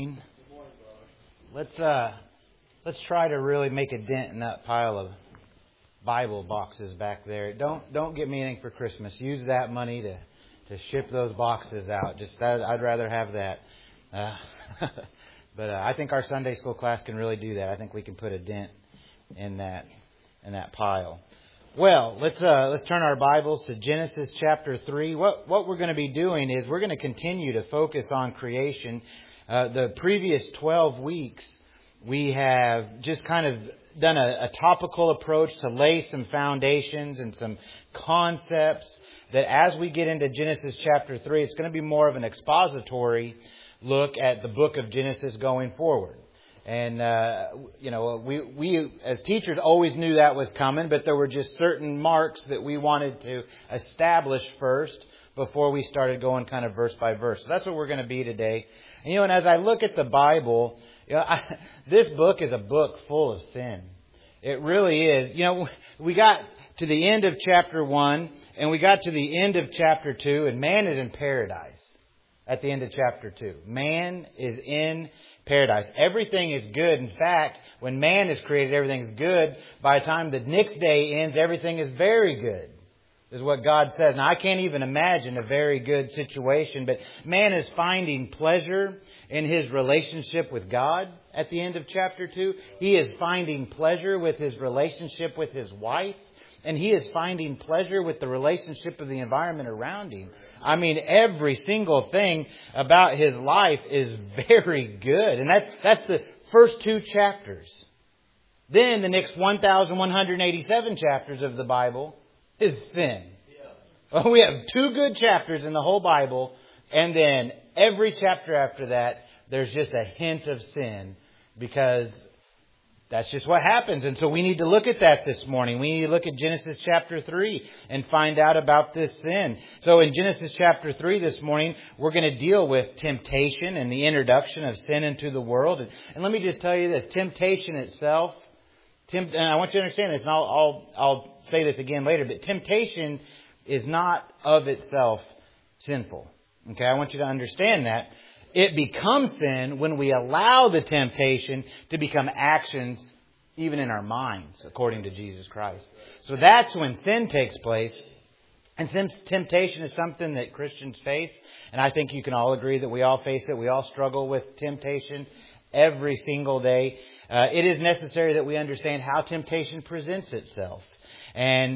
Let's try to really make a dent in that pile of Bible boxes back there. Don't get me anything for Christmas. Use that money to ship those boxes out. I'd rather have that. But I think our Sunday school class can really do that. I think we can put a dent in that pile. Well, let's turn our Bibles to Genesis chapter 3. What we're going to be doing is we're going to continue to focus on creation. The previous 12 weeks, we have just kind of done a topical approach to lay some foundations and some concepts that as we get into Genesis chapter 3, it's going to be more of an expository look at the book of Genesis going forward. And, we as teachers always knew that was coming, but there were just certain marks that we wanted to establish first before we started going kind of verse by verse. So that's what we're going to be today. And as I look at the Bible, this book is a book full of sin. It really is. We got to the end of chapter 1 and we got to the end of chapter 2, and man is in paradise at the end of chapter 2. Man is in paradise. Everything is good. In fact, when man is created, everything is good. By the time the next day ends, everything is very good, is what God says. Now, I can't even imagine a very good situation, but man is finding pleasure in his relationship with God at the end of chapter 2. He is finding pleasure with his relationship with his wife, and he is finding pleasure with the relationship of the environment around him. I mean, every single thing about his life is very good. And that's the first 2 chapters. Then the next 1,187 chapters of the Bible is sin. Well, we have 2 good chapters in the whole Bible, and then every chapter after that, there's just a hint of sin, because that's just what happens. And so we need to look at that this morning. We need to look at Genesis chapter 3 and find out about this sin. So in Genesis chapter 3 this morning, we're going to deal with temptation and the introduction of sin into the world. And let me just tell you this, temptation itself, and I want you to understand this, and I'll say this again later, but temptation is not of itself sinful. Okay, I want you to understand that. It becomes sin when we allow the temptation to become actions even in our minds, according to Jesus Christ. So that's when sin takes place. And since temptation is something that Christians face, and I think you can all agree that we all face it, we all struggle with temptation every single day, it is necessary that we understand how temptation presents itself. And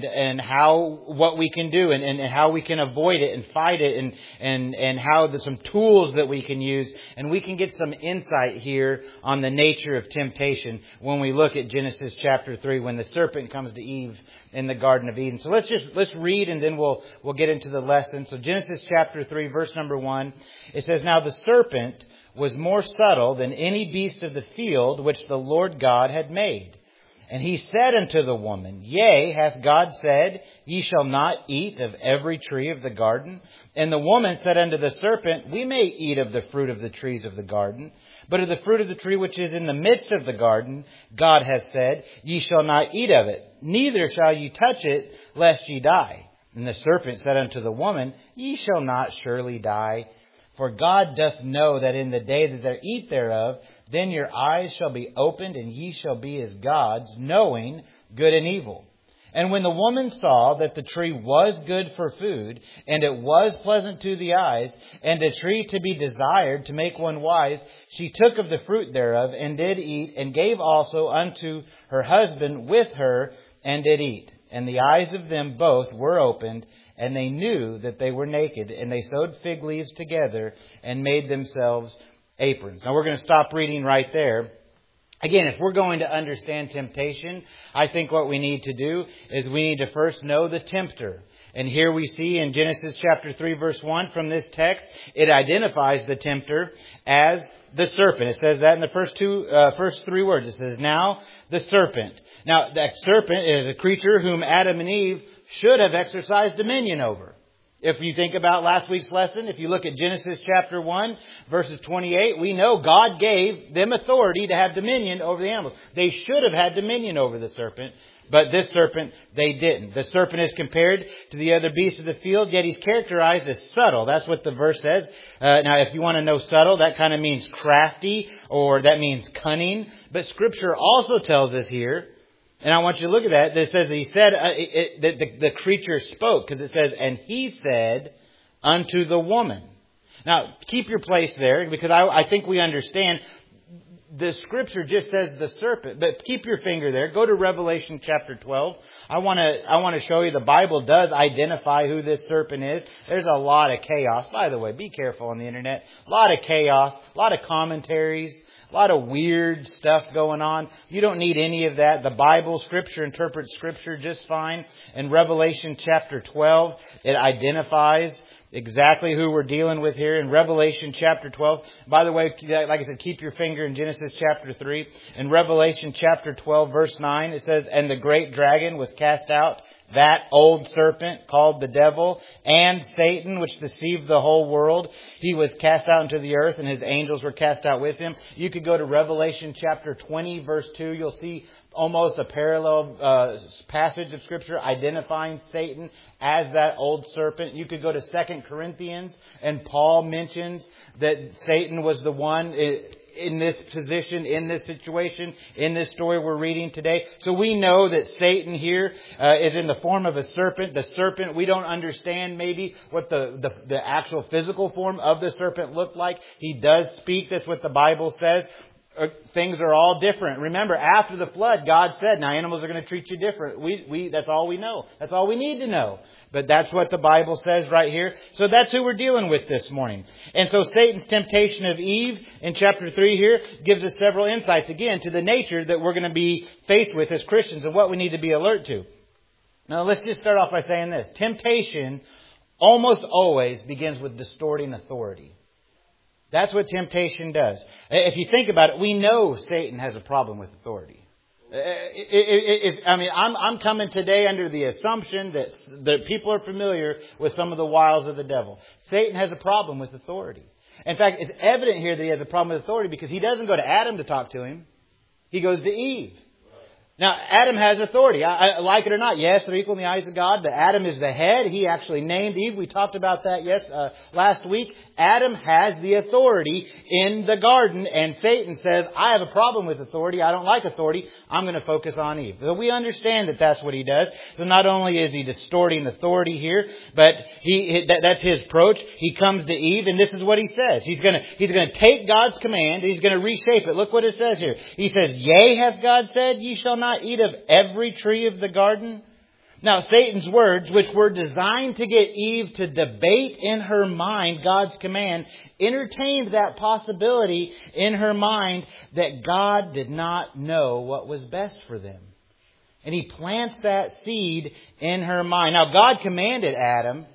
what we can do and how we can avoid it and fight it and how there's some tools that we can use. And we can get some insight here on the nature of temptation when we look at Genesis chapter 3, when the serpent comes to Eve in the Garden of Eden. So let's read, and then we'll get into the lesson. So Genesis chapter 3, verse number 1, it says, "Now the serpent was more subtle than any beast of the field which the Lord God had made. And he said unto the woman, Yea, hath God said, Ye shall not eat of every tree of the garden? And the woman said unto the serpent, We may eat of the fruit of the trees of the garden, but of the fruit of the tree which is in the midst of the garden, God hath said, Ye shall not eat of it, neither shall ye touch it, lest ye die. And the serpent said unto the woman, Ye shall not surely die. For God doth know that in the day that they eat thereof, then your eyes shall be opened, and ye shall be as gods, knowing good and evil. And when the woman saw that the tree was good for food, and it was pleasant to the eyes, and a tree to be desired to make one wise, she took of the fruit thereof, and did eat, and gave also unto her husband with her, and did eat. And the eyes of them both were opened, and they knew that they were naked, and they sewed fig leaves together and made themselves aprons." Now we're going to stop reading right there. Again, if we're going to understand temptation, I think what we need to do is we need to first know the tempter. And here we see in Genesis chapter 3, verse 1 from this text, it identifies the tempter as the serpent. It says that in the first 3 words. It says, "Now the serpent." Now that serpent is a creature whom Adam and Eve should have exercised dominion over. If you think about last week's lesson, if you look at Genesis chapter 1, verses 28, we know God gave them authority to have dominion over the animals. They should have had dominion over the serpent, But this serpent, they didn't. The serpent is compared to the other beasts of the field, yet he's characterized as subtle. That's what the verse says. Now, if you want to know subtle, that kind of means crafty, or that means cunning. But Scripture also tells us here, and I want you to look at that, it says that he said, that the creature spoke, because it says, and he said unto the woman. Now, keep your place there, because I think we understand. The Scripture just says the serpent, but keep your finger there. Go to Revelation chapter 12. I want to show you the Bible does identify who this serpent is. There's a lot of chaos. By the way, be careful on the internet. A lot of chaos, a lot of commentaries, a lot of weird stuff going on. You don't need any of that. The Bible, Scripture interprets Scripture just fine. In Revelation chapter 12, it identifies exactly who we're dealing with here in Revelation chapter 12. By the way, like I said, keep your finger in Genesis chapter 3. In Revelation chapter 12, verse 9, it says, and the great dragon was cast out, that old serpent called the devil, and Satan, which deceived the whole world. He was cast out into the earth, and his angels were cast out with him. You could go to Revelation chapter 20, verse 2. You'll see almost a parallel passage of Scripture identifying Satan as that old serpent. You could go to 2 Corinthians, and Paul mentions that Satan was the one in this position, in this situation, in this story we're reading today. So we know that Satan here is in the form of a serpent. The serpent, we don't understand maybe what the actual physical form of the serpent looked like. He does speak. That's what the Bible says. Things are all different. Remember, after the flood, God said, now animals are going to treat you different. That's all we know. That's all we need to know. But that's what the Bible says right here. So that's who we're dealing with this morning. And so Satan's temptation of Eve in chapter 3 here gives us several insights, again, to the nature that we're going to be faced with as Christians and what we need to be alert to. Now, let's just start off by saying this. Temptation almost always begins with distorting authority. That's what temptation does. If you think about it, we know Satan has a problem with authority. I'm coming today under the assumption that people are familiar with some of the wiles of the devil. Satan has a problem with authority. In fact, it's evident here that he has a problem with authority because he doesn't go to Adam to talk to him. He goes to Eve. Now, Adam has authority. I like it or not. Yes, they're equal in the eyes of God, but Adam is the head. He actually named Eve. We talked about that last week. Adam has the authority in the garden, and Satan says, I have a problem with authority. I don't like authority. I'm going to focus on Eve. So we understand that that's what he does. So not only is he distorting authority here, but that's his approach. He comes to Eve, and this is what he says. He's going to take God's command, and he's going to reshape it. Look what it says here. He says, yea, hath God said, ye shall not eat of every tree of the garden? Now, Satan's words, which were designed to get Eve to debate in her mind God's command, entertained that possibility in her mind that God did not know what was best for them. And he plants that seed in her mind. Now, God commanded Adam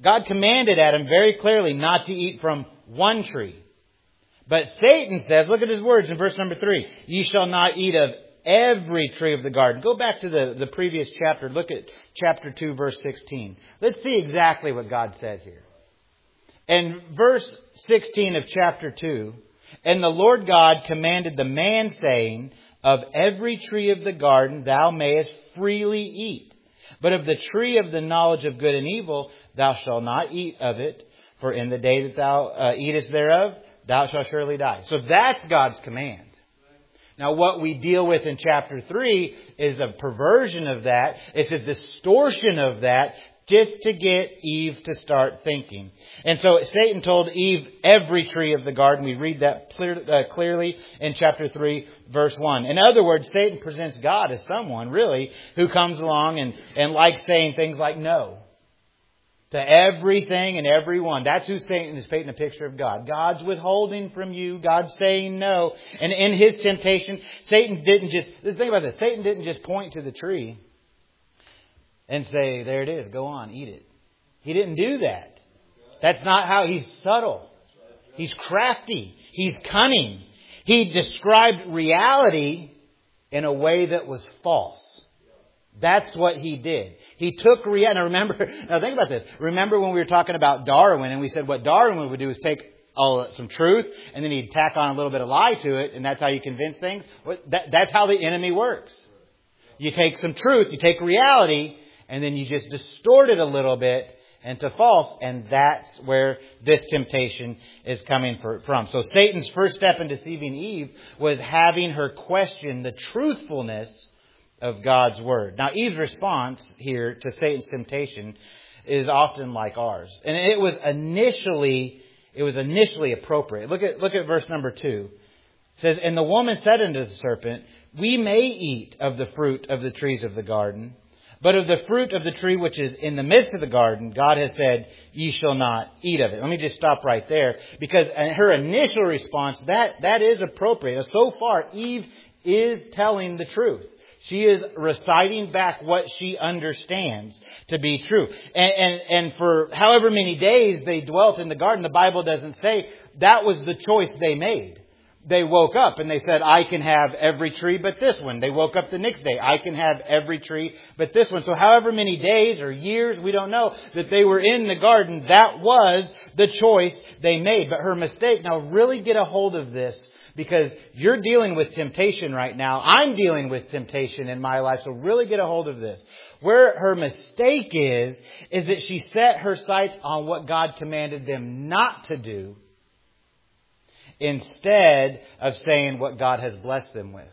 very clearly not to eat from one tree. But Satan says, look at his words in verse number 3, ye shall not eat of every tree of the garden. Go back to the previous chapter. Look at chapter 2, verse 16. Let's see exactly what God says here. In verse 16 of chapter 2, and the Lord God commanded the man, saying, of every tree of the garden thou mayest freely eat. But of the tree of the knowledge of good and evil thou shalt not eat of it. For in the day that thou eatest thereof, thou shalt surely die. So that's God's command. Now, what we deal with in chapter 3 is a perversion of that. It's a distortion of that just to get Eve to start thinking. And so Satan told Eve every tree of the garden. We read that clearly in chapter 3, verse 1. In other words, Satan presents God as someone, really, who comes along and likes saying things like no to everything and everyone. That's who Satan is painting a picture of God. God's withholding from you. God's saying no. And in his temptation, Satan didn't just point to the tree and say, there it is, go on, eat it. He didn't do that. That's not how. He's subtle. He's crafty. He's cunning. He described reality in a way that was false. That's what he did. He took reality. Now think about this. Remember when we were talking about Darwin and we said what Darwin would do is take some truth and then he'd tack on a little bit of lie to it, and that's how you convince things? That's how the enemy works. you take some truth, you take reality, and then you just distort it a little bit into false. And that's where this temptation is coming from. So Satan's first step in deceiving Eve was having her question the truthfulness of God's Word. Now, Eve's response here to Satan's temptation is often like ours. And it was initially appropriate. Look at verse number 2. It says, "And the woman said unto the serpent, We may eat of the fruit of the trees of the garden, but of the fruit of the tree which is in the midst of the garden, God has said, Ye shall not eat of it." Let me just stop right there, because her initial response, that is appropriate. So far, Eve is telling the truth. She is reciting back what she understands to be true. And for however many days they dwelt in the garden, the Bible doesn't say that was the choice they made. They woke up and they said, I can have every tree but this one. They woke up the next day. I can have every tree but this one. So however many days or years, we don't know, that they were in the garden, that was the choice they made. But her mistake, now really get a hold of this, because you're dealing with temptation right now. I'm dealing with temptation in my life. So really get a hold of this. Where her mistake is that she set her sights on what God commanded them not to do, instead of saying what God has blessed them with.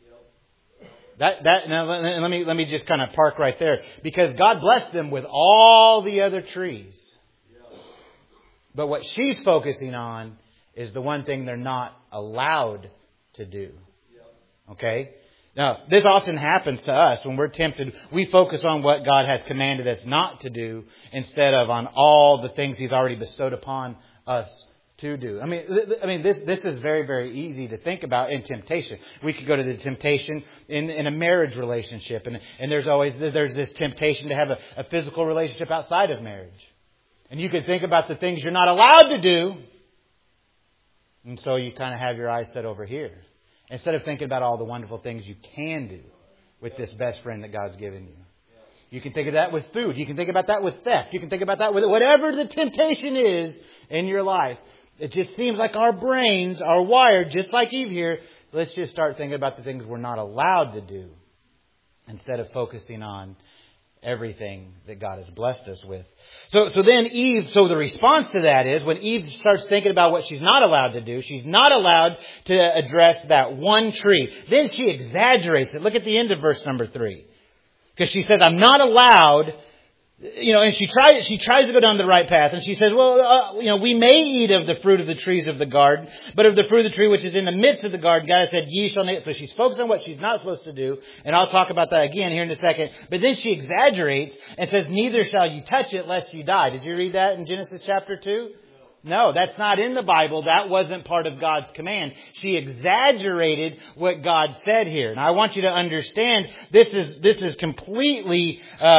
Now let me just kind of park right there, because God blessed them with all the other trees. But what she's focusing on is the one thing they're not allowed to do. Okay? Now, this often happens to us when we're tempted. We focus on what God has commanded us not to do instead of on all the things He's already bestowed upon us to do. I mean, this is very, very easy to think about in temptation. We could go to the temptation in a marriage relationship, and there's this temptation to have a physical relationship outside of marriage. And you could think about the things you're not allowed to do, and so you kind of have your eyes set over here, instead of thinking about all the wonderful things you can do with this best friend that God's given you. You can think of that with food. You can think about that with theft. You can think about that with whatever the temptation is in your life. It just seems like our brains are wired, just like Eve here. Let's just start thinking about the things we're not allowed to do, instead of focusing on everything that God has blessed us with. So then Eve, so the response to that is, when Eve starts thinking about what she's not allowed to do, she's not allowed to address that one tree. Then she exaggerates it. Look at the end of verse number 3. Because she says, I'm not allowed, and she tries to go down the right path. And she says, we may eat of the fruit of the trees of the garden, but of the fruit of the tree which is in the midst of the garden, God said, Ye shall not eat. So she's focused on what she's not supposed to do. And I'll talk about that again here in a second. But then she exaggerates and says, Neither shall you touch it lest you die. Did you read that in Genesis chapter 2? No, that's not in the Bible. That wasn't part of God's command. She exaggerated what God said here. And I want you to understand, this is completely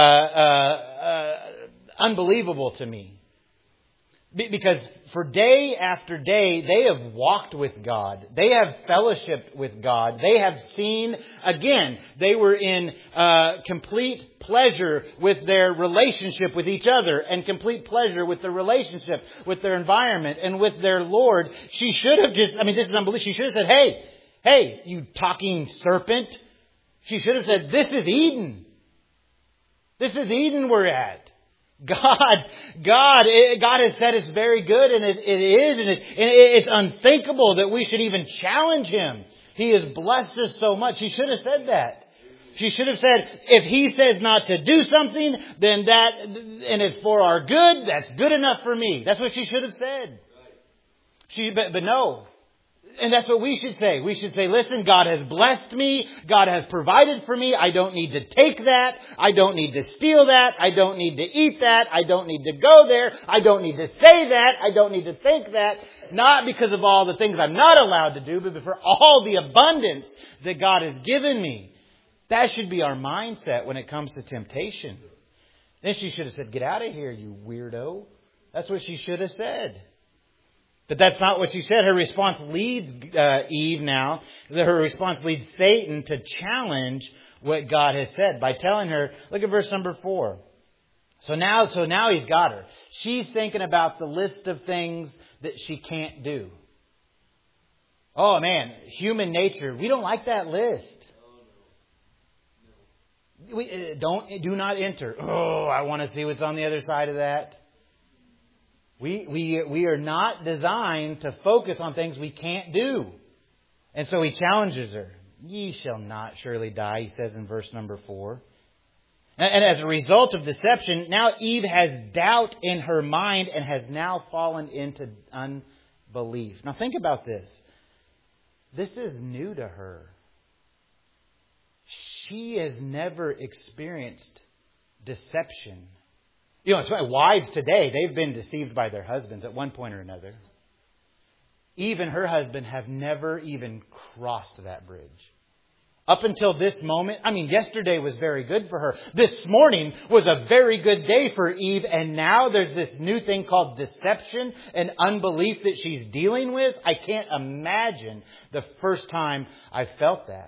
unbelievable to me. Because for day after day, they have walked with God. They have fellowshiped with God. They have seen, again, they were in complete pleasure with their relationship with each other, and complete pleasure with their relationship with their environment and with their Lord. She should have this is unbelievable. She should have said, hey, you talking serpent. She should have said, this is Eden. This is Eden we're at. God has said it's very good, and it is, and it's unthinkable that we should even challenge Him. He has blessed us so much. She should have said that. She should have said, if He says not to do something, then and it's for our good, that's good enough for me. That's what she should have said. But no. And that's what we should say. We should say, listen, God has blessed me. God has provided for me. I don't need to take that. I don't need to steal that. I don't need to eat that. I don't need to go there. I don't need to say that. I don't need to think that. Not because of all the things I'm not allowed to do, but for all the abundance that God has given me. That should be our mindset when it comes to temptation. Then she should have said, get out of here, you weirdo. That's what she should have said. But that's not what she said. Her response leads Eve now. Her response leads Satan to challenge what God has said by telling her, look at verse number 4. So now he's got her. She's thinking about the list of things that she can't do. Oh man, human nature. We don't like that list. Do not enter. Oh, I want to see what's on the other side of that. We are not designed to focus on things we can't do. And so he challenges her. Ye shall not surely die, he says in verse number 4. And as a result of deception, now Eve has doubt in her mind and has now fallen into unbelief. Now think about this. This is new to her. She has never experienced deception. You know, it's funny. Wives today, they've been deceived by their husbands at one point or another. Eve and her husband have never even crossed that bridge. Up until this moment, yesterday was very good for her. This morning was a very good day for Eve. And now there's this new thing called deception and unbelief that she's dealing with. I can't imagine the first time I felt that.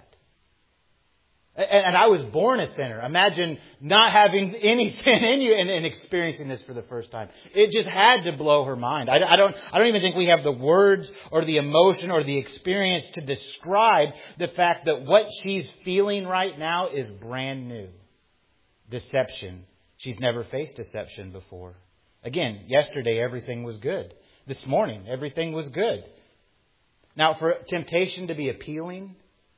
And I was born a sinner. Imagine not having any sin in you and experiencing this for the first time. It just had to blow her mind. I don't even think we have the words or the emotion or the experience to describe the fact that what she's feeling right now is brand new. Deception. She's never faced deception before. Again, yesterday everything was good. This morning everything was good. Now, for temptation to be appealing,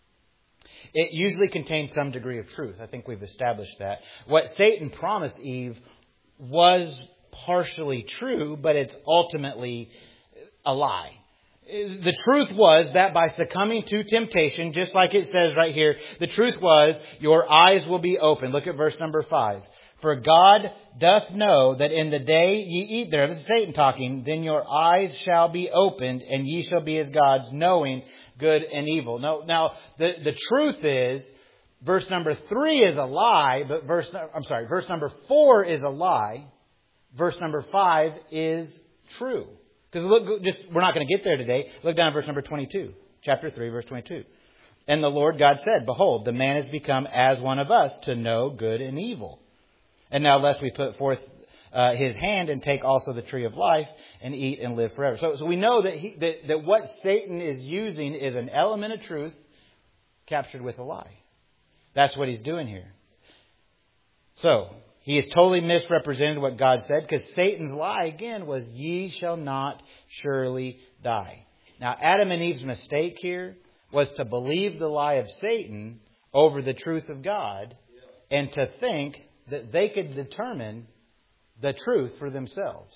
it usually contains some degree of truth. I think we've established that. What Satan promised Eve was partially true, but it's ultimately a lie. The truth was that by succumbing to temptation, just like it says right here, the truth was your eyes will be open. Look at verse number 5. For God doth know that in the day ye eat thereof, this is Satan talking, then your eyes shall be opened, and ye shall be as gods, knowing good and evil. Now, the truth is, verse number 3 is a lie, but verse number 4 is a lie. Verse number 5 is true. Because we're not going to get there today. Look down at verse number 22. Chapter 3, verse 22. And the Lord God said, Behold, the man has become as one of us to know good and evil. And now lest we put forth his hand and take also the tree of life and eat and live forever. So we know that what Satan is using is an element of truth captured with a lie. That's what he's doing here. So he has totally misrepresented what God said, because Satan's lie again was ye shall not surely die. Now Adam and Eve's mistake here was to believe the lie of Satan over the truth of God and to think that they could determine the truth for themselves.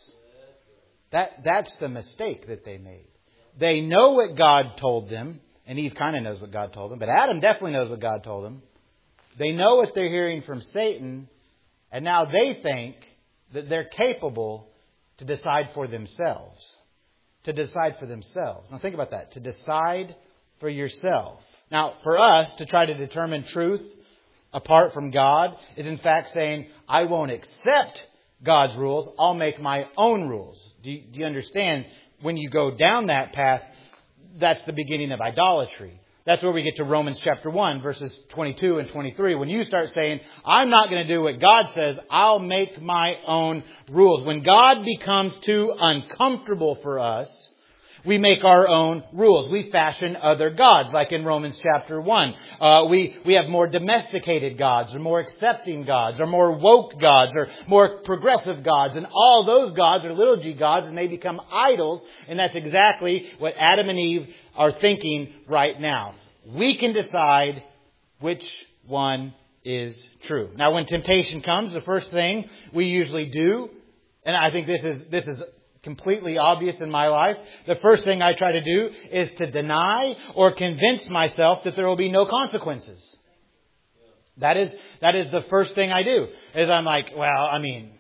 That's the mistake that they made. They know what God told them, and Eve kind of knows what God told them, but Adam definitely knows what God told them. They know what they're hearing from Satan, and now they think that they're capable to decide for themselves. To decide for themselves. Now think about that. To decide for yourself. Now, for us to try to determine truth apart from God is in fact saying, I won't accept God's rules. I'll make my own rules. Do you understand? When you go down that path, that's the beginning of idolatry. That's where we get to Romans chapter 1, verses 22 and 23. When you start saying, I'm not going to do what God says, I'll make my own rules. When God becomes too uncomfortable for us, we make our own rules. We fashion other gods, like in Romans chapter 1. We have more domesticated gods, or more accepting gods, or more woke gods, or more progressive gods. And all those gods are little g gods, and they become idols. And that's exactly what Adam and Eve are thinking right now. We can decide which one is true. Now, when temptation comes, the first thing we usually do, and I think this is completely obvious in my life, the first thing I try to do is to deny or convince myself that there will be no consequences. That is the first thing I do. Is I'm like, I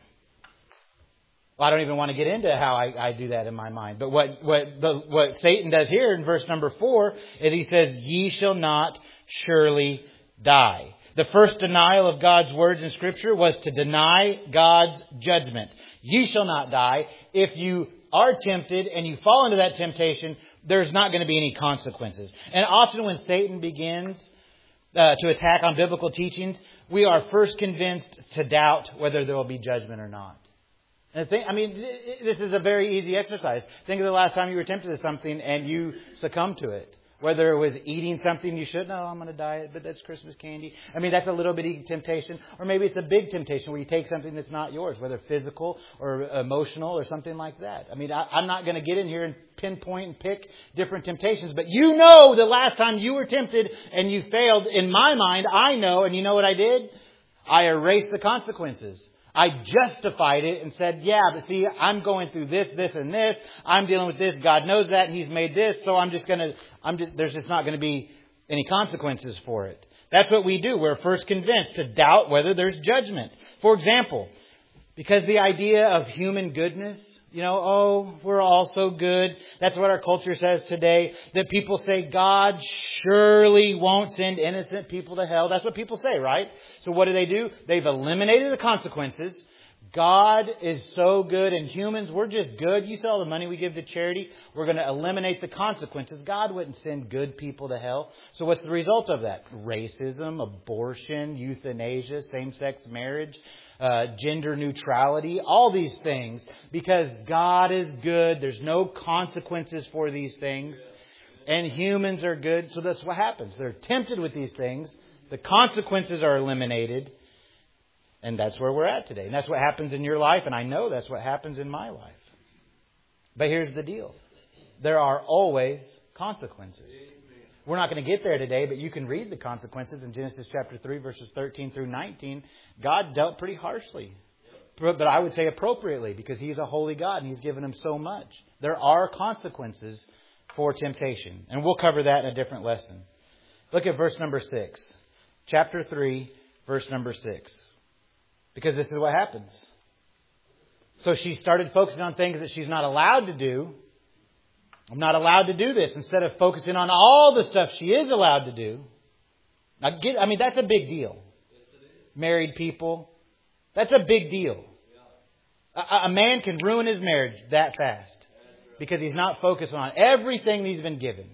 don't even want to get into how I do that in my mind. But what Satan does here in verse number 4 is he says, ye shall not surely die. The first denial of God's words in Scripture was to deny God's judgment. Ye shall not die. If you are tempted and you fall into that temptation, there's not going to be any consequences. And often when Satan begins to attack on biblical teachings, we are first convinced to doubt whether there will be judgment or not. And this is a very easy exercise. Think of the last time you were tempted to something and you succumbed to it. Whether it was eating something you shouldn't, I'm going to diet, but that's Christmas candy. I mean, that's a little bitty temptation. Or maybe it's a big temptation where you take something that's not yours, whether physical or emotional or something like that. I mean, I'm not going to get in here and pinpoint and pick different temptations. But you know the last time you were tempted and you failed, in my mind, I know, and you know what I did? I erased the consequences. I justified it and said, yeah, but see, I'm going through this, and this. I'm dealing with this. God knows that, and He's made this. So there's just not going to be any consequences for it. That's what we do. We're first convinced to doubt whether there's judgment. For example, because the idea of human goodness, we're all so good. That's what our culture says today. That people say God surely won't send innocent people to hell. That's what people say, right? So what do? They've eliminated the consequences. God is so good and humans, we're just good. You see all the money we give to charity? We're going to eliminate the consequences. God wouldn't send good people to hell. So what's the result of that? Racism, abortion, euthanasia, same-sex marriage, gender neutrality, all these things. Because God is good. There's no consequences for these things. And humans are good. So that's what happens. They're tempted with these things. The consequences are eliminated. And that's where we're at today. And that's what happens in your life. And I know that's what happens in my life. But here's the deal. There are always consequences. We're not going to get there today, but you can read the consequences in Genesis chapter 3, verses 13 through 19. God dealt pretty harshly. But I would say appropriately, because He's a holy God and He's given them so much. There are consequences for temptation. And we'll cover that in a different lesson. Look at verse number 6. Chapter 3, verse number 6. Because this is what happens. So she started focusing on things that she's not allowed to do. I'm not allowed to do this. Instead of focusing on all the stuff she is allowed to do. That's a big deal. Married people. That's a big deal. A man can ruin his marriage that fast. Because he's not focused on everything he's been given.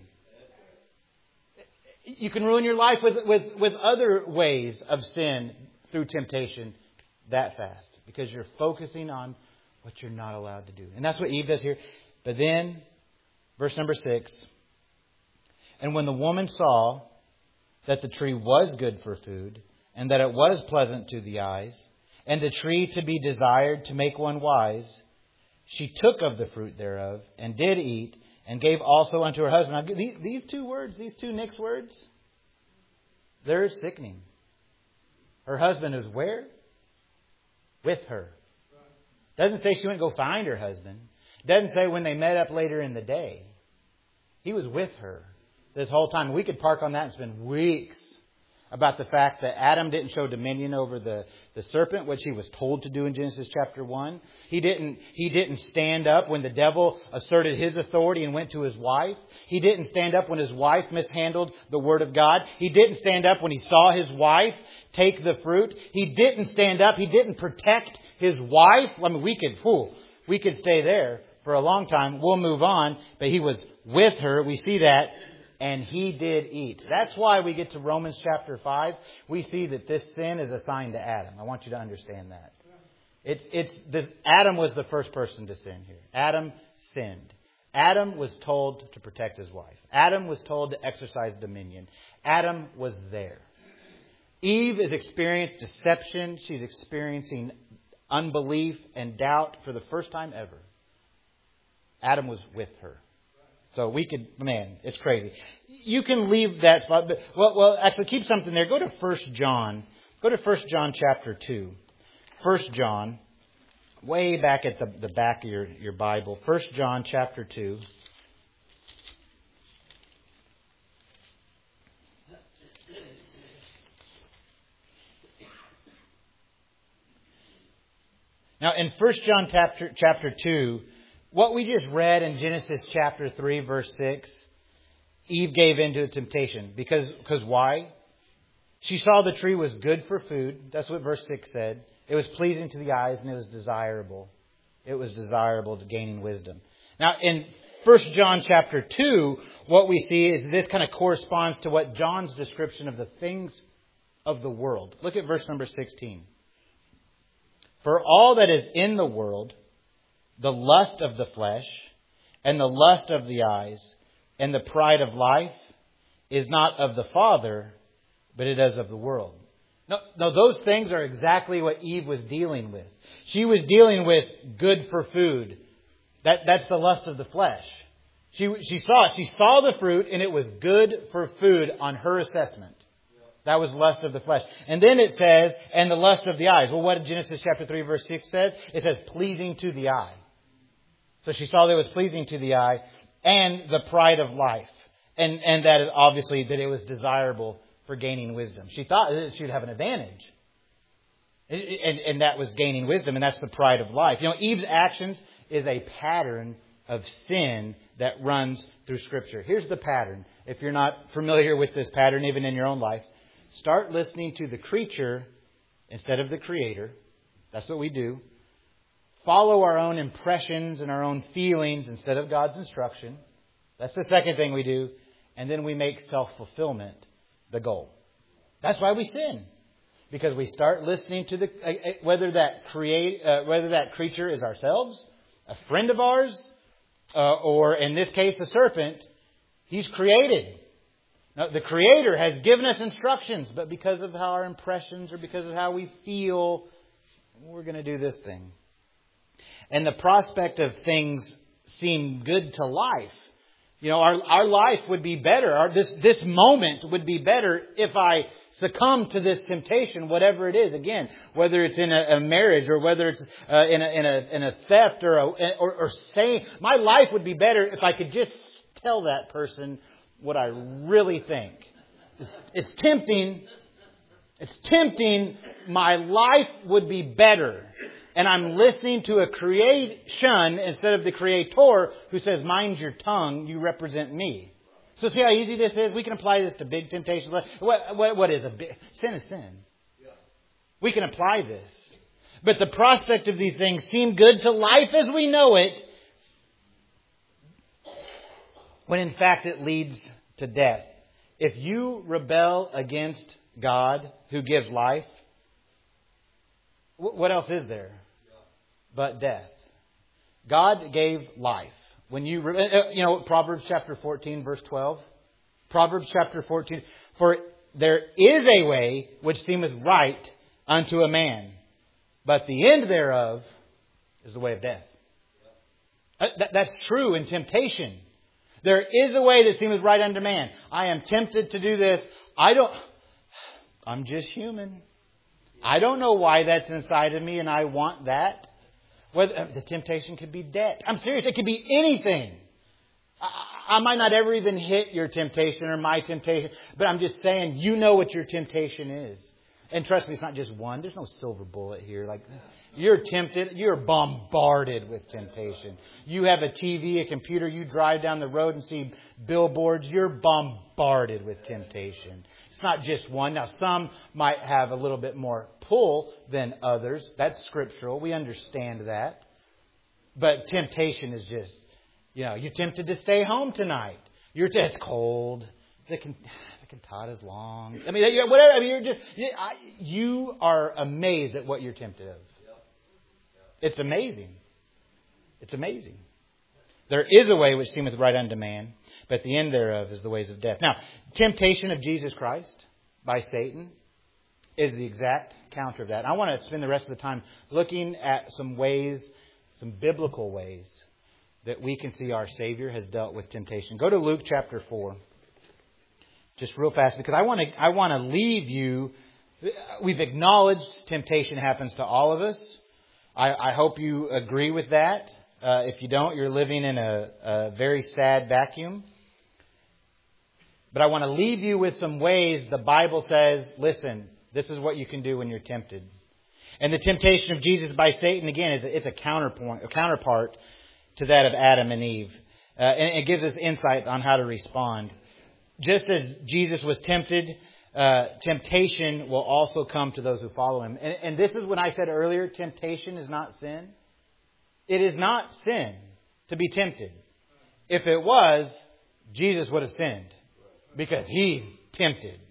You can ruin your life with other ways of sin through temptation that fast. Because you're focusing on what you're not allowed to do. And that's what Eve does here. But then, verse number 6. And when the woman saw that the tree was good for food, and that it was pleasant to the eyes, and a tree to be desired to make one wise, she took of the fruit thereof, and did eat, and gave also unto her husband. Now, these two words, these two next words, they're sickening. Her husband is where? With her. Doesn't say she went to go find her husband. Doesn't say when they met up later in the day. He was with her this whole time. We could park on that and spend weeks about the fact that Adam didn't show dominion over the serpent, which he was told to do in Genesis chapter 1. He didn't stand up when the devil asserted his authority and went to his wife. He didn't stand up when his wife mishandled the word of God. He didn't stand up when he saw his wife take the fruit. He didn't stand up. He didn't protect his wife. I mean, we could stay there for a long time. We'll move on. But he was with her. We see that. And he did eat. That's why we get to Romans chapter 5. We see that this sin is assigned to Adam. I want you to understand that. Adam was the first person to sin here. Adam sinned. Adam was told to protect his wife. Adam was told to exercise dominion. Adam was there. Eve has experienced deception. She's experiencing unbelief and doubt for the first time ever. Adam was with her. So it's crazy. You can leave that spot. But, well, actually keep something there. Go to 1 John. Go to 1 John chapter 2. 1 John, way back at the back of your Bible. 1 John chapter 2. Now, in 1 John chapter 2, what we just read in Genesis chapter 3, verse 6, Eve gave in to temptation. Because why? She saw the tree was good for food. That's what verse 6 said. It was pleasing to the eyes and it was desirable. It was desirable to gaining wisdom. Now, in 1 John chapter 2, what we see is this kind of corresponds to what John's description of the things of the world. Look at verse number 16. For all that is in the world, the lust of the flesh, and the lust of the eyes, and the pride of life, is not of the Father, but it is of the world. No, those things are exactly what Eve was dealing with. She was dealing with good for food. That's the lust of the flesh. She saw it. She saw the fruit and it was good for food on her assessment. That was lust of the flesh. And then it says, and the lust of the eyes. Well, what did Genesis chapter 3 verse 6 says? It says, pleasing to the eye. So she saw that it was pleasing to the eye and the pride of life. And that is obviously that it was desirable for gaining wisdom. She thought that she would have an advantage. And that was gaining wisdom. And that's the pride of life. Eve's actions is a pattern of sin that runs through Scripture. Here's the pattern. If you're not familiar with this pattern, even in your own life, start listening to the creature instead of the Creator. That's what we do. Follow our own impressions and our own feelings instead of God's instruction. That's the second thing we do. And then we make self-fulfillment the goal. That's why we sin. Because we start listening to whether that creature is ourselves, a friend of ours, or in this case, the serpent. He's created. Now, the Creator has given us instructions, but because of our impressions or because of how we feel, we're going to do this thing. And the prospect of things seem good to life. Our life would be better. This moment would be better if I succumb to this temptation, whatever it is. Again, whether it's in a marriage or whether it's in a theft or saying, my life would be better if I could just tell that person what I really think. It's tempting. It's tempting. My life would be better. And I'm listening to a creation instead of the Creator who says, mind your tongue, you represent me. So see how easy this is? We can apply this to big temptations. What is a big... Sin is sin. We can apply this. But the prospect of these things seem good to life as we know it, when in fact it leads to death. If you rebel against God who gives life, what else is there but death? God gave life. When Proverbs chapter 14, verse 12. Proverbs chapter 14. For there is a way which seemeth right unto a man, but the end thereof is the way of death. That's true in temptation. There is a way that seemeth right unto man. I am tempted to do this. I'm just human. I don't know why that's inside of me and I want that. Whether the temptation could be debt. I'm serious. It could be anything. I might not ever even hit your temptation or my temptation, but I'm just saying, you know what your temptation is. And trust me, it's not just one. There's no silver bullet here. Like, you're tempted. You're bombarded with temptation. You have a TV, a computer. You drive down the road and see billboards. You're bombarded with temptation. It's not just one. Now, some might have a little bit more pull than others. That's scriptural. We understand that. But temptation is just, you're tempted to stay home tonight. It's cold. The cantata is long. I mean, whatever. I mean, you are amazed at what you're tempted of. It's amazing. It's amazing. There is a way which seemeth right unto man, but the end thereof is the ways of death. Now, temptation of Jesus Christ by Satan is the exact counter of that. I want to spend the rest of the time looking at some ways, some biblical ways, that we can see our Savior has dealt with temptation. Go to Luke chapter 4. Just real fast, because I want to leave you. We've acknowledged temptation happens to all of us. I hope you agree with that. If you don't, you're living in a very sad vacuum. But I want to leave you with some ways the Bible says, listen, this is what you can do when you're tempted. And the temptation of Jesus by Satan, again, it's a counterpart to that of Adam and Eve. And it gives us insight on how to respond. Just as Jesus was tempted, temptation will also come to those who follow him. And this is when I said earlier, temptation is not sin. It is not sin to be tempted. If it was, Jesus would have sinned. Because he tempted.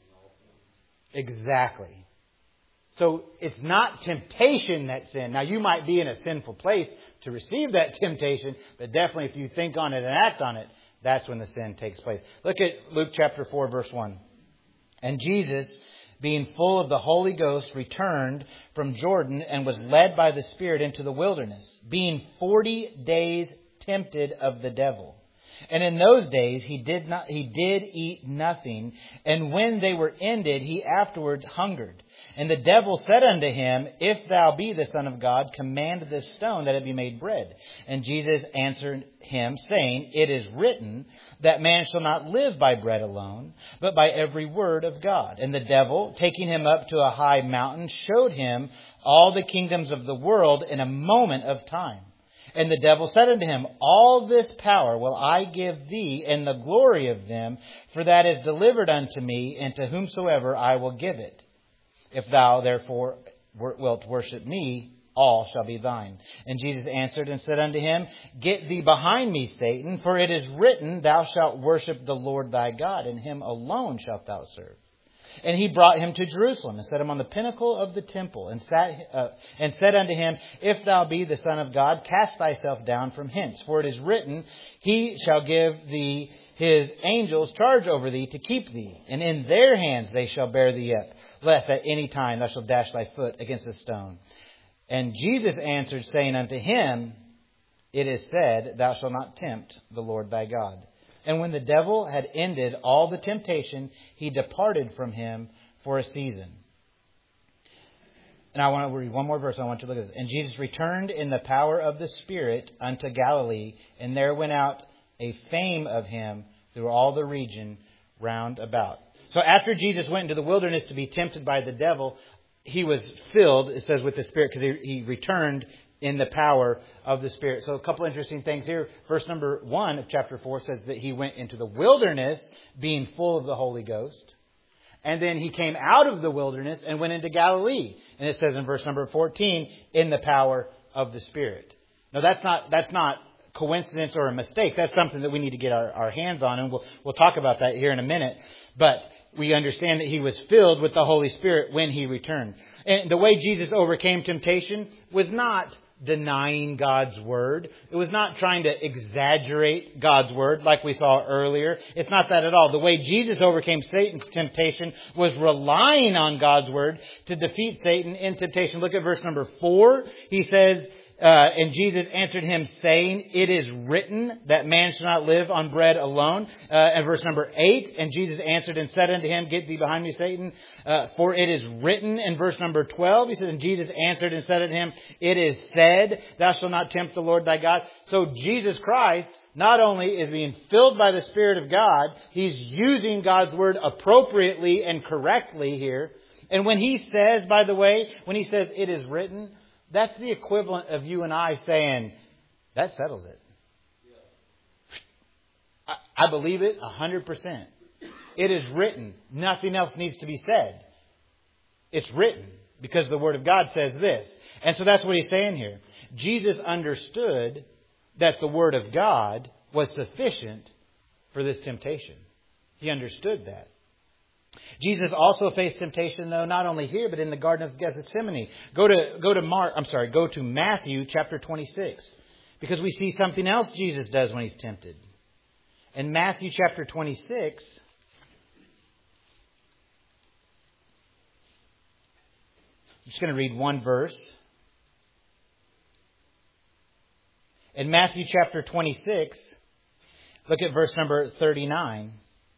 Exactly. So it's not temptation that's sin. Now you might be in a sinful place to receive that temptation, but definitely if you think on it and act on it, That's when the sin takes place. Look at Luke chapter 4, verse 1. And Jesus, being full of the Holy Ghost, returned from Jordan and was led by the Spirit into the wilderness, being 40 days tempted of the devil. And in those days he did eat nothing, and when they were ended, he afterward hungered. And the devil said unto him, If thou be the Son of God, command this stone that it be made bread. And Jesus answered him, saying, It is written that man shall not live by bread alone, but by every word of God. And the devil, taking him up to a high mountain, showed him all the kingdoms of the world in a moment of time. And the devil said unto him, All this power will I give thee, and the glory of them, for that is delivered unto me, and to whomsoever I will give it. If thou therefore wilt worship me, all shall be thine. And Jesus answered and said unto him, Get thee behind me, Satan, for it is written, Thou shalt worship the Lord thy God, and him alone shalt thou serve. And he brought him to Jerusalem and set him on the pinnacle of the temple and said unto him, If thou be the Son of God, cast thyself down from hence. For it is written, He shall give thee his angels charge over thee to keep thee. And in their hands they shall bear thee up, lest at any time thou shalt dash thy foot against a stone. And Jesus answered, saying unto him, It is said, Thou shalt not tempt the Lord thy God. And when the devil had ended all the temptation, he departed from him for a season. And I want to read one more verse. I want you to look at this. And Jesus returned in the power of the Spirit unto Galilee, and there went out a fame of him through all the region round about. So after Jesus went into the wilderness to be tempted by the devil, he was filled, it says, with the Spirit, because he returned in the power of the Spirit. So a couple interesting things here. Verse number 1 of chapter 4 says that he went into the wilderness being full of the Holy Ghost. And then he came out of the wilderness and went into Galilee. And it says in verse number 14, in the power of the Spirit. Now that's not coincidence or a mistake. That's something that we need to get our hands on. And we'll talk about that here in a minute. But we understand that he was filled with the Holy Spirit when he returned. And the way Jesus overcame temptation was not denying God's word. It was not trying to exaggerate God's word like we saw earlier. It's not that at all. The way Jesus overcame Satan's temptation was relying on God's word to defeat Satan in temptation. Look at verse number 4. He says, and Jesus answered him, saying, It is written that man shall not live on bread alone. And verse number 8, and Jesus answered and said unto him, Get thee behind me, Satan, for it is written. In verse number 12, he says, And Jesus answered and said unto him, It is said, Thou shalt not tempt the Lord thy God. So Jesus Christ not only is being filled by the Spirit of God, he's using God's word appropriately and correctly here. And when he says, by the way, when he says it is written, that's the equivalent of you and I saying, that settles it. I believe it 100%. It is written. Nothing else needs to be said. It's written because the Word of God says this. And so that's what he's saying here. Jesus understood that the Word of God was sufficient for this temptation. He understood that. Jesus also faced temptation, though, not only here, but in the Garden of Gethsemane. Go to Matthew chapter 26, because we see something else Jesus does when he's tempted. In Matthew chapter 26, I'm just going to read one verse. In Matthew chapter 26, look at verse number 39.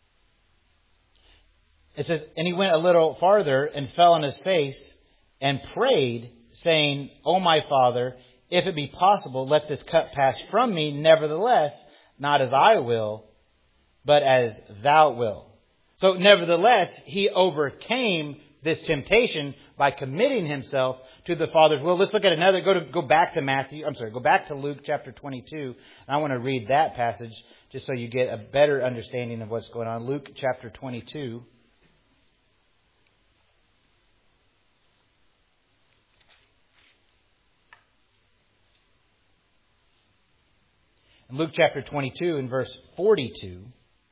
It says, And he went a little farther and fell on his face and prayed, saying, O my Father, if it be possible, let this cup pass from me. Nevertheless, not as I will, but as thou wilt. So nevertheless, he overcame this temptation by committing himself to the Father's will. Let's look at another. Go back to Luke chapter 22. And I want to read that passage just so you get a better understanding of what's going on. Luke chapter 22. In Luke chapter 22 and verse 42,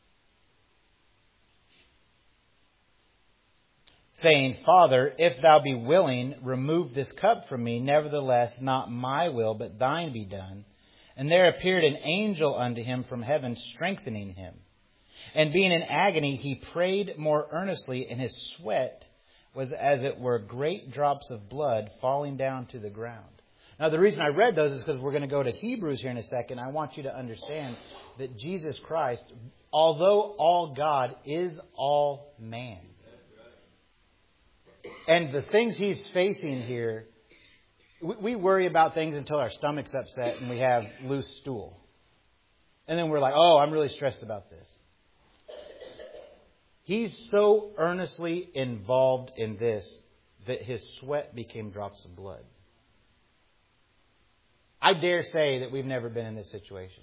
saying, Father, if thou be willing, remove this cup from me. Nevertheless, not my will, but thine be done. And there appeared an angel unto him from heaven, strengthening him. And being in agony, he prayed more earnestly, and his sweat was as it were great drops of blood falling down to the ground. Now, the reason I read those is because we're going to go to Hebrews here in a second. I want you to understand that Jesus Christ, although all God, is all man. And the things He's facing here, we worry about things until our stomach's upset and we have loose stool. And then we're like, oh, I'm really stressed about this. He's so earnestly involved in this that his sweat became drops of blood. I dare say that we've never been in this situation.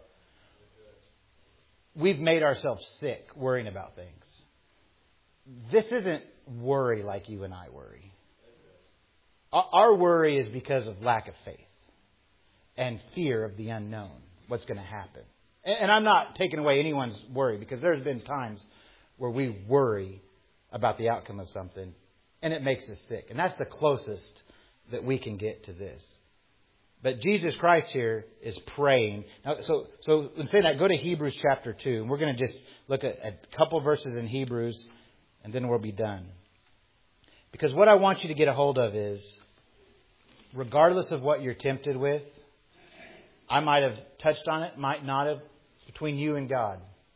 We've made ourselves sick worrying about things. This isn't worry like you and I worry. Our worry is because of lack of faith and fear of the unknown, what's going to happen. And I'm not taking away anyone's worry, because there's been times where we worry about the outcome of something and it makes us sick. And that's the closest that we can get to this. But Jesus Christ here is praying. Now, so in saying that, go to Hebrews chapter 2. And we're going to just look at a couple verses in Hebrews, and then we'll be done. Because what I want you to get a hold of is, regardless of what you're tempted with, I might have touched on it, might not have. It's between you and God.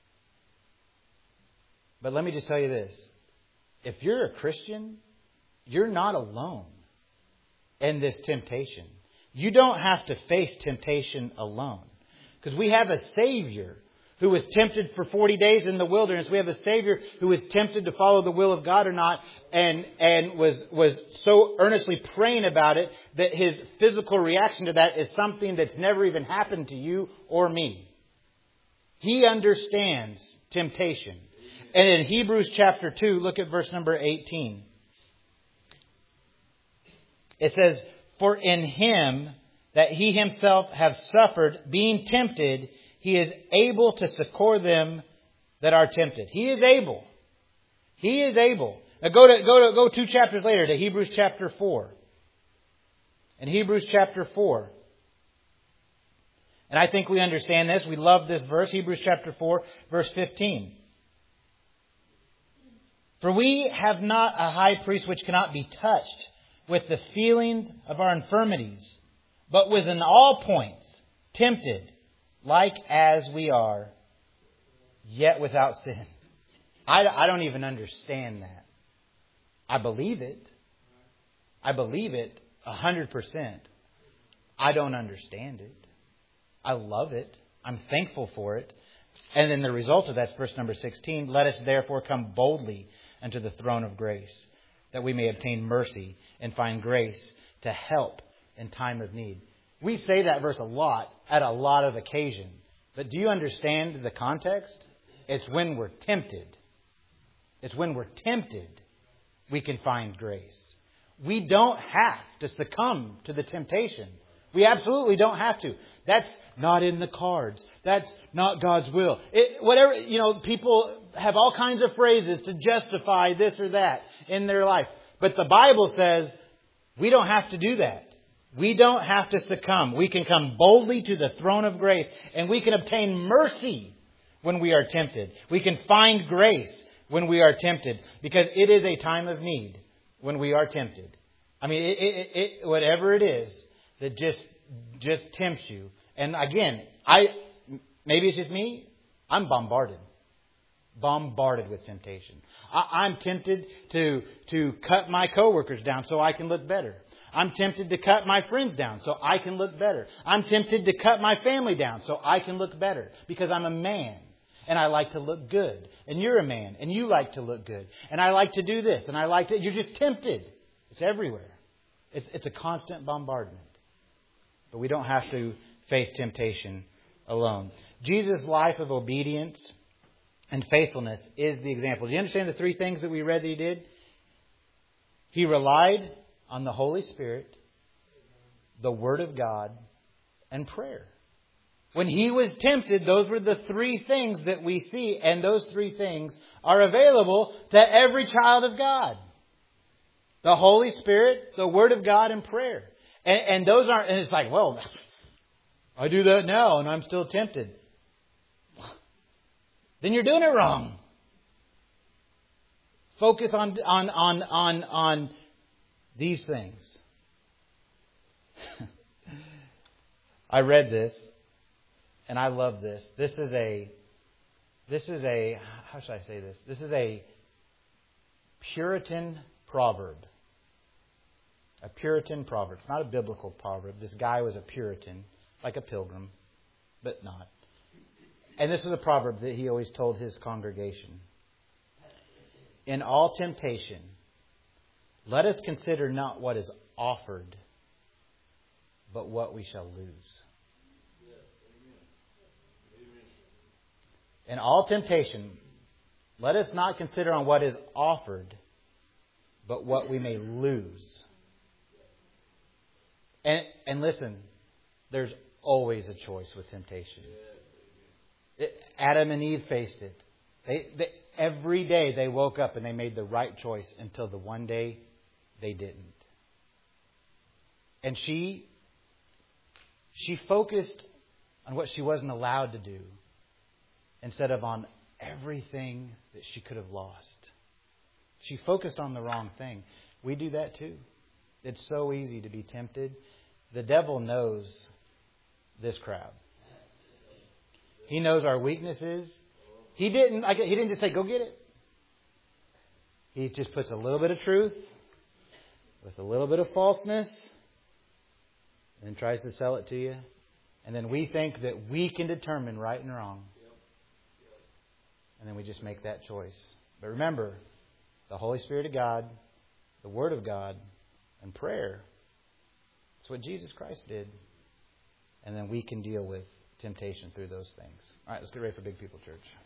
But let me just tell you this. If you're a Christian, you're not alone in this temptation. You don't have to face temptation alone. Because we have a Savior who was tempted for 40 days in the wilderness. We have a Savior who was tempted to follow the will of God or not, and was so earnestly praying about it that his physical reaction to that is something that's never even happened to you or me. He understands temptation. And in Hebrews chapter 2, look at verse number 18. It says, for in Him that He Himself hath suffered, being tempted, He is able to succor them that are tempted. He is able. He is able. Now go 2 chapters later to Hebrews chapter 4. In Hebrews chapter 4. And I think we understand this. We love this verse. Hebrews chapter 4, verse 15. For we have not a high priest which cannot be touched with the feelings of our infirmities, but with in all points tempted, like as we are, yet without sin. I don't even understand that. I believe it. I believe it 100%. I don't understand it. I love it. I'm thankful for it. And then the result of that's verse number 16. Let us therefore come boldly unto the throne of grace, that we may obtain mercy and find grace to help in time of need. We say that verse a lot at a lot of occasion. But do you understand the context? It's when we're tempted. It's when we're tempted we can find grace. We don't have to succumb to the temptation. We absolutely don't have to. That's not in the cards. That's not God's will. People have all kinds of phrases to justify this or that in their life. But the Bible says we don't have to do that. We don't have to succumb. We can come boldly to the throne of grace, and we can obtain mercy when we are tempted. We can find grace when we are tempted, because it is a time of need when we are tempted. I mean, whatever it is that just tempts you. And again, maybe it's just me. I'm bombarded with temptation. I'm tempted to cut my coworkers down so I can look better. I'm tempted to cut my friends down so I can look better. I'm tempted to cut my family down so I can look better, because I'm a man and I like to look good. And you're a man and you like to look good. And I like to do this and I like to... You're just tempted. It's everywhere. It's a constant bombardment. But we don't have to face temptation alone. Jesus' life of obedience and faithfulness is the example. Do you understand the three things that we read that He did? He relied on the Holy Spirit, the Word of God, and prayer. When He was tempted, those were the three things that we see. And those three things are available to every child of God. The Holy Spirit, the Word of God, and prayer. And those aren't... And it's like, well, I do that now and I'm still tempted. Then you're doing it wrong. Focus on these things. I read this and I love this. This is a how should I say this? This is a Puritan proverb. A Puritan proverb. It's not a biblical proverb. This guy was a Puritan, like a pilgrim, but not. And this is a proverb that he always told his congregation. In all temptation, let us consider not what is offered, but what we shall lose. In all temptation, let us not consider on what is offered, but what we may lose. And listen, there's always a choice with temptation. Adam and Eve faced it. Every day they woke up and they made the right choice until the one day they didn't. And she focused on what she wasn't allowed to do instead of on everything that she could have lost. She focused on the wrong thing. We do that too. It's so easy to be tempted. The devil knows this crowd. He knows our weaknesses. He didn't just say, go get it. He just puts a little bit of truth with a little bit of falseness and then tries to sell it to you. And then we think that we can determine right and wrong. And then we just make that choice. But remember, the Holy Spirit of God, the Word of God, and prayer. That's what Jesus Christ did. And then we can deal with temptation through those things. All right, let's get ready for Big People Church.